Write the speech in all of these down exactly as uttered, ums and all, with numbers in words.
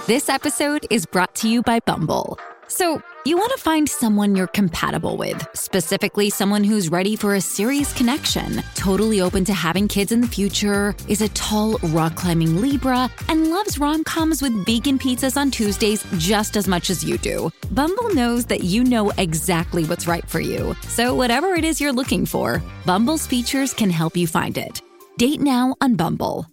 This episode is brought to you by Bumble. So, you want to find someone you're compatible with, specifically someone who's ready for a serious connection, totally open to having kids in the future, is a tall, rock-climbing Libra, and loves rom-coms with vegan pizzas on Tuesdays just as much as you do. Bumble knows that you know exactly what's right for you. So whatever it is you're looking for, Bumble's features can help you find it. Date now on Bumble.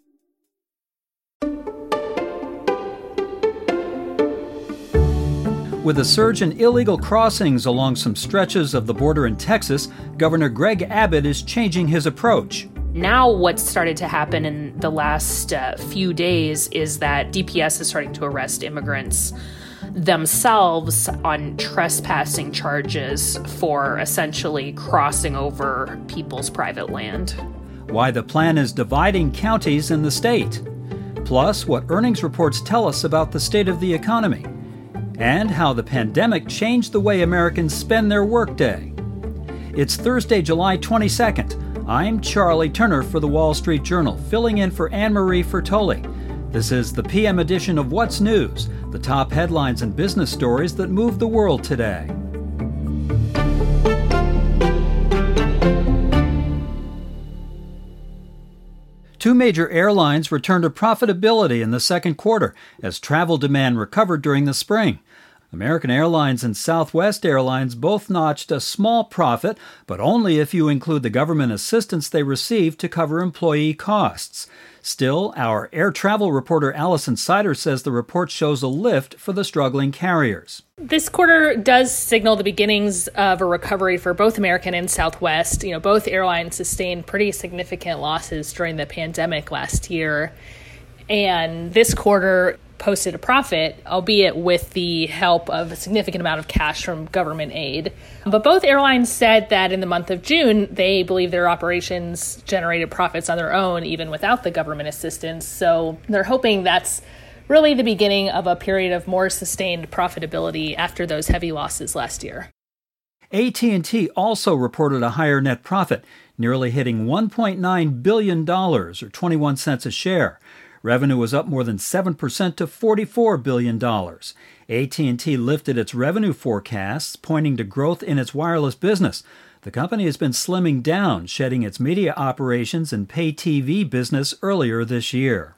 With a surge in illegal crossings along some stretches of the border in Texas, Governor Greg Abbott is changing his approach. Now what's started to happen in the last uh, few days is that D P S is starting to arrest immigrants themselves on trespassing charges for essentially crossing over people's private land. Why the plan is dividing counties in the state. Plus, what earnings reports tell us about the state of the economy. And how the pandemic changed the way Americans spend their workday. It's Thursday, July twenty-second. I'm Charlie Turner for the Wall Street Journal, filling in for Anne-Marie Fertoli. This is the P M edition of What's News, the top headlines and business stories that move the world today. Two major airlines returned to profitability in the second quarter as travel demand recovered during the spring. American Airlines and Southwest Airlines both notched a small profit, but only if you include the government assistance they received to cover employee costs. Still, our air travel reporter Allison Sider says the report shows a lift for the struggling carriers. This quarter does signal the beginnings of a recovery for both American and Southwest. You know, both airlines sustained pretty significant losses during the pandemic last year. And this quarter posted a profit, albeit with the help of a significant amount of cash from government aid. But both airlines said that in the month of June, they believe their operations generated profits on their own, even without the government assistance. So they're hoping that's really the beginning of a period of more sustained profitability after those heavy losses last year. A T and T also reported a higher net profit, nearly hitting one point nine billion dollars, or twenty-one cents a share. Revenue was up more than seven percent to forty-four billion dollars. A T and T lifted its revenue forecasts, pointing to growth in its wireless business. The company has been slimming down, shedding its media operations and pay T V business earlier this year.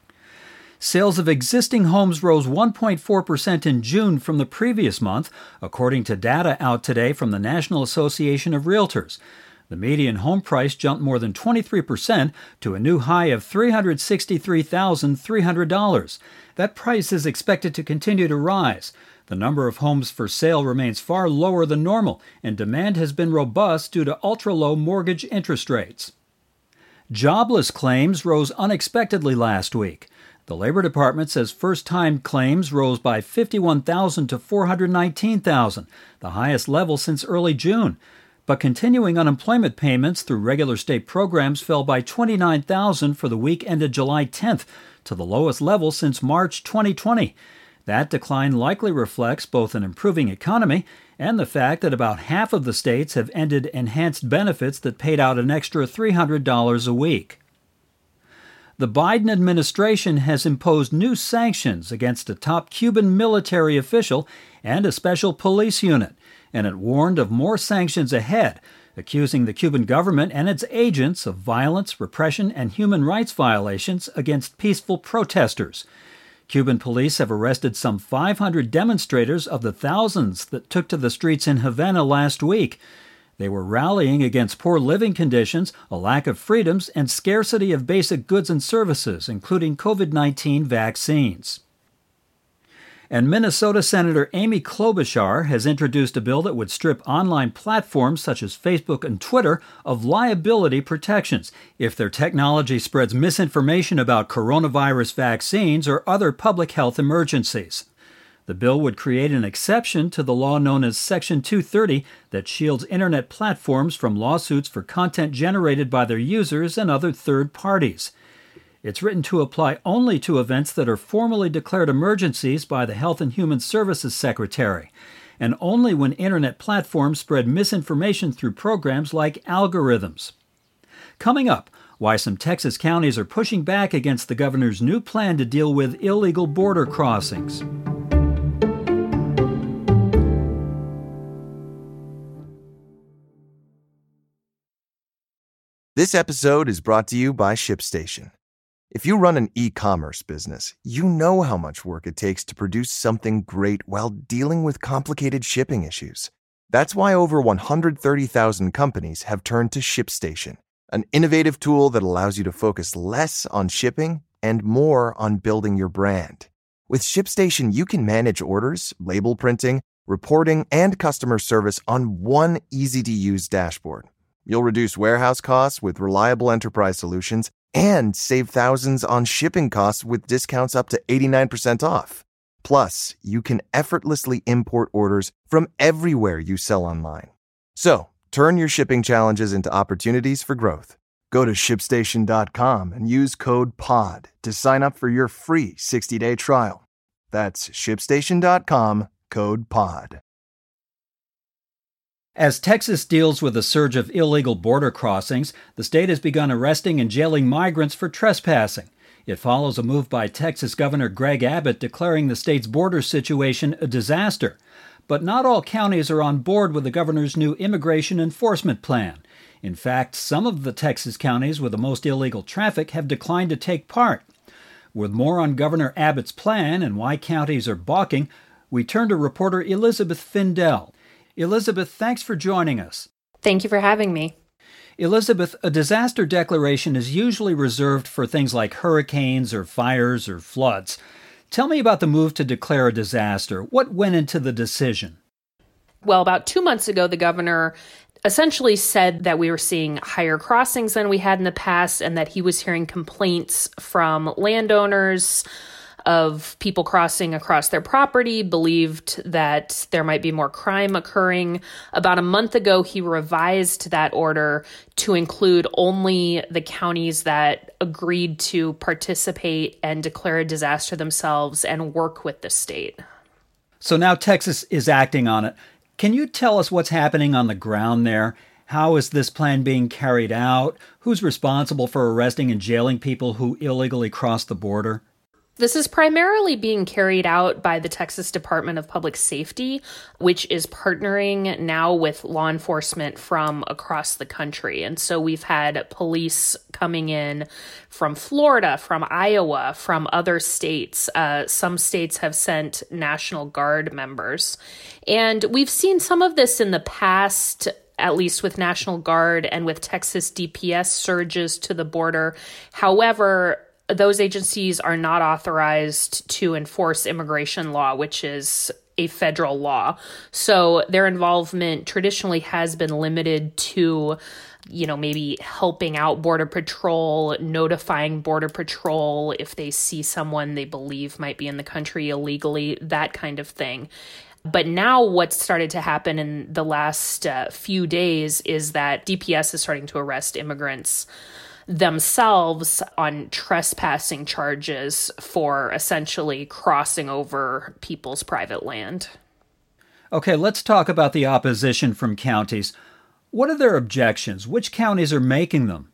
Sales of existing homes rose one point four percent in June from the previous month, according to data out today from the National Association of Realtors. The median home price jumped more than twenty-three percent to a new high of three hundred sixty-three thousand three hundred dollars. That price is expected to continue to rise. The number of homes for sale remains far lower than normal, and demand has been robust due to ultra-low mortgage interest rates. Jobless claims rose unexpectedly last week. The Labor Department says first-time claims rose by fifty-one thousand to four hundred nineteen thousand, the highest level since early June. But continuing unemployment payments through regular state programs fell by twenty-nine thousand for the week ended July tenth, to the lowest level since March twenty twenty. That decline likely reflects both an improving economy and the fact that about half of the states have ended enhanced benefits that paid out an extra three hundred dollars a week. The Biden administration has imposed new sanctions against a top Cuban military official and a special police unit, and it warned of more sanctions ahead, accusing the Cuban government and its agents of violence, repression, and human rights violations against peaceful protesters. Cuban police have arrested some five hundred demonstrators of the thousands that took to the streets in Havana last week. They were rallying against poor living conditions, a lack of freedoms, and scarcity of basic goods and services, including covid nineteen vaccines. And Minnesota Senator Amy Klobuchar has introduced a bill that would strip online platforms such as Facebook and Twitter of liability protections if their technology spreads misinformation about coronavirus vaccines or other public health emergencies. The bill would create an exception to the law known as Section two thirty that shields Internet platforms from lawsuits for content generated by their users and other third parties. It's written to apply only to events that are formally declared emergencies by the Health and Human Services Secretary, and only when Internet platforms spread misinformation through programs like algorithms. Coming up, why some Texas counties are pushing back against the governor's new plan to deal with illegal border crossings. This episode is brought to you by ShipStation. If you run an e-commerce business, you know how much work it takes to produce something great while dealing with complicated shipping issues. That's why over one hundred thirty thousand companies have turned to ShipStation, an innovative tool that allows you to focus less on shipping and more on building your brand. With ShipStation, you can manage orders, label printing, reporting, and customer service on one easy-to-use dashboard. You'll reduce warehouse costs with reliable enterprise solutions and save thousands on shipping costs with discounts up to eighty-nine percent off. Plus, you can effortlessly import orders from everywhere you sell online. So, turn your shipping challenges into opportunities for growth. Go to ship station dot com and use code POD to sign up for your free sixty-day trial. That's ship station dot com, code POD. As Texas deals with a surge of illegal border crossings, the state has begun arresting and jailing migrants for trespassing. It follows a move by Texas Governor Greg Abbott declaring the state's border situation a disaster. But not all counties are on board with the governor's new immigration enforcement plan. In fact, some of the Texas counties with the most illegal traffic have declined to take part. With more on Governor Abbott's plan and why counties are balking, we turn to reporter Elizabeth Findell. Elizabeth, thanks for joining us. Thank you for having me. Elizabeth, a disaster declaration is usually reserved for things like hurricanes or fires or floods. Tell me about the move to declare a disaster. What went into the decision? Well, about two months ago, the governor essentially said that we were seeing higher crossings than we had in the past and that he was hearing complaints from landowners of people crossing across their property, believed that there might be more crime occurring. About a month ago, he revised that order to include only the counties that agreed to participate and declare a disaster themselves and work with the state. So now Texas is acting on it. Can you tell us what's happening on the ground there? How is this plan being carried out? Who's responsible for arresting and jailing people who illegally cross the border? This is primarily being carried out by the Texas Department of Public Safety, which is partnering now with law enforcement from across the country. And so we've had police coming in from Florida, from Iowa, from other states. Uh, some states have sent National Guard members. And we've seen some of this in the past, at least with National Guard and with Texas D P S surges to the border. However, those agencies are not authorized to enforce immigration law, which is a federal law. So their involvement traditionally has been limited to, you know, maybe helping out Border Patrol, notifying Border Patrol if they see someone they believe might be in the country illegally, that kind of thing. But now what's started to happen in the last uh, few days is that D P S is starting to arrest immigrants themselves on trespassing charges for essentially crossing over people's private land. Okay, let's talk about the opposition from counties. What are their objections? Which counties are making them?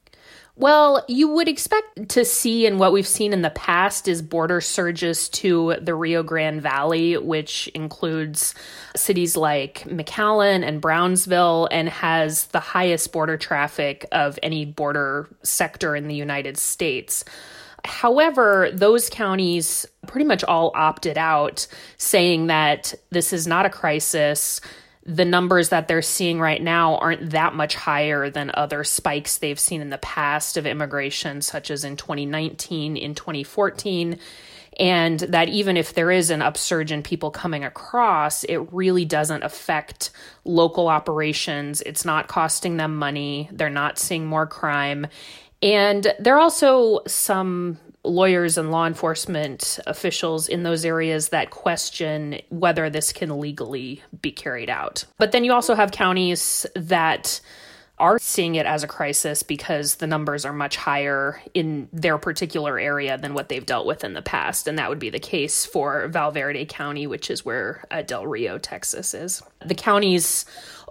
Well, you would expect to see, and what we've seen in the past is border surges to the Rio Grande Valley, which includes cities like McAllen and Brownsville and has the highest border traffic of any border sector in the United States. However, those counties pretty much all opted out, saying that this is not a crisis. The numbers that they're seeing right now aren't that much higher than other spikes they've seen in the past of immigration, such as in twenty nineteen, in twenty fourteen, and that even if there is an upsurge in people coming across, it really doesn't affect local operations. It's not costing them money. They're not seeing more crime. And there are also some lawyers and law enforcement officials in those areas that question whether this can legally be carried out. But then you also have counties that are seeing it as a crisis because the numbers are much higher in their particular area than what they've dealt with in the past. And that would be the case for Val Verde County, which is where uh, Del Rio, Texas is. The counties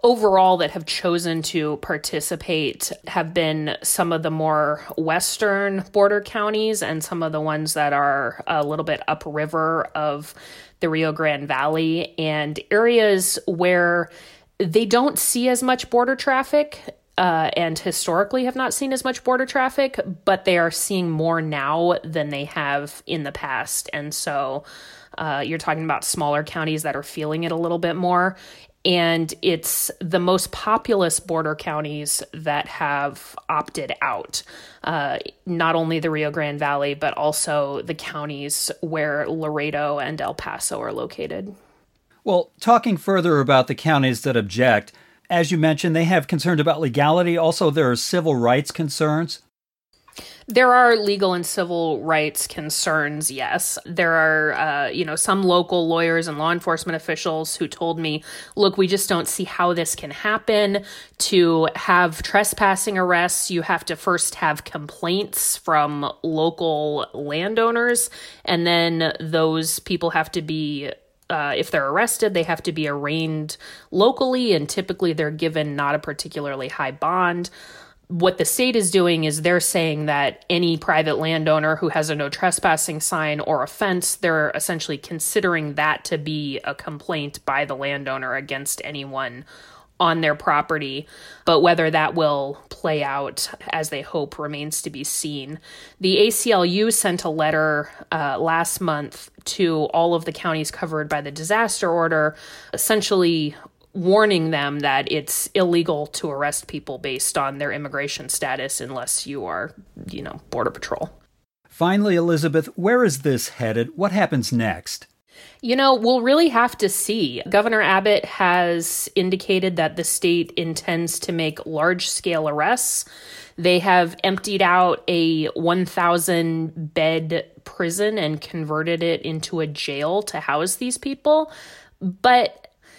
overall that have chosen to participate have been some of the more western border counties and some of the ones that are a little bit upriver of the Rio Grande Valley, and areas where they don't see as much border traffic uh, and historically have not seen as much border traffic, but they are seeing more now than they have in the past. And so uh, you're talking about smaller counties that are feeling it a little bit more. And it's the most populous border counties that have opted out, uh, not only the Rio Grande Valley, but also the counties where Laredo and El Paso are located. Well, talking further about the counties that object, as you mentioned, they have concerns about legality. Also, there are civil rights concerns. There are legal and civil rights concerns, yes. There are, uh, you know, some local lawyers and law enforcement officials who told me, look, we just don't see how this can happen. To have trespassing arrests, you have to first have complaints from local landowners, and then those people have to be Uh, if they're arrested, they have to be arraigned locally, and typically they're given not a particularly high bond. What the state is doing is they're saying that any private landowner who has a no trespassing sign or a fence, they're essentially considering that to be a complaint by the landowner against anyone on their property. But whether that will play out as they hope remains to be seen. The A C L U sent a letter uh, last month to all of the counties covered by the disaster order, essentially warning them that it's illegal to arrest people based on their immigration status unless you are, you know, Border Patrol. Finally, Elizabeth, where is this headed? What happens next? You know, we'll really have to see. Governor Abbott has indicated that the state intends to make large-scale arrests. They have emptied out a one thousand bed prison and converted it into a jail to house these people. But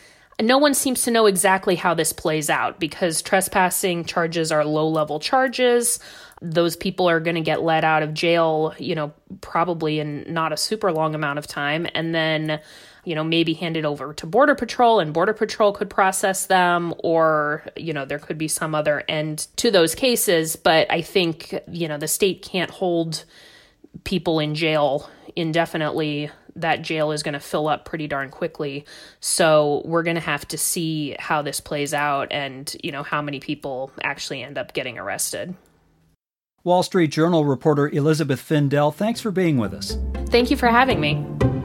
no one seems to know exactly how this plays out because trespassing charges are low-level charges. Those people are going to get let out of jail, you know, probably in not a super long amount of time, and then, you know, maybe handed over to Border Patrol, and Border Patrol could process them, or, you know, there could be some other end to those cases. But I think, you know, the state can't hold people in jail indefinitely. That jail is going to fill up pretty darn quickly. So we're going to have to see how this plays out and, you know, how many people actually end up getting arrested. Wall Street Journal reporter Elizabeth Findell, thanks for being with us. Thank you for having me.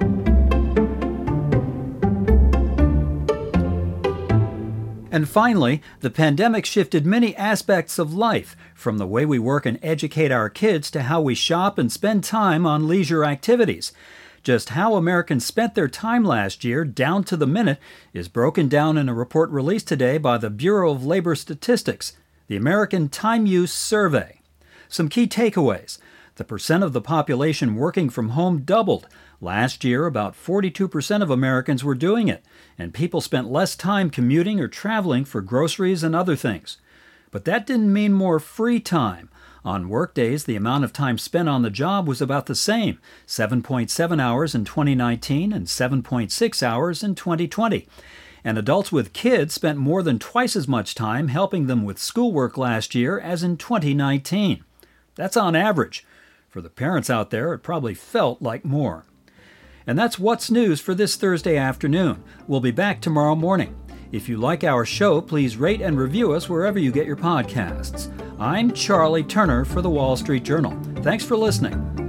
And finally, the pandemic shifted many aspects of life, from the way we work and educate our kids to how we shop and spend time on leisure activities. Just how Americans spent their time last year, down to the minute, is broken down in a report released today by the Bureau of Labor Statistics, the American Time Use Survey. Some key takeaways. The percent of the population working from home doubled. Last year, about forty-two percent of Americans were doing it, and people spent less time commuting or traveling for groceries and other things. But that didn't mean more free time. On workdays, the amount of time spent on the job was about the same, seven point seven hours in twenty nineteen and seven point six hours in twenty twenty. And adults with kids spent more than twice as much time helping them with schoolwork last year as in twenty nineteen. That's on average. For the parents out there, it probably felt like more. And that's What's News for this Thursday afternoon. We'll be back tomorrow morning. If you like our show, please rate and review us wherever you get your podcasts. I'm Charlie Turner for the Wall Street Journal. Thanks for listening.